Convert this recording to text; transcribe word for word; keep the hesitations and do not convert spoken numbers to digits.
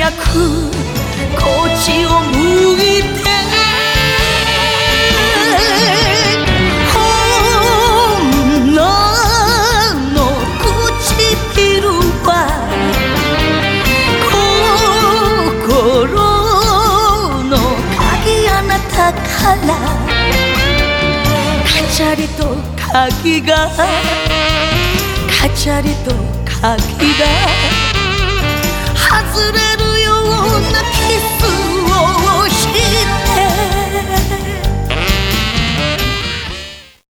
輝くこっちを向いて女の唇は心の鍵あなたからカチャリと鍵がカチャリと鍵が外れ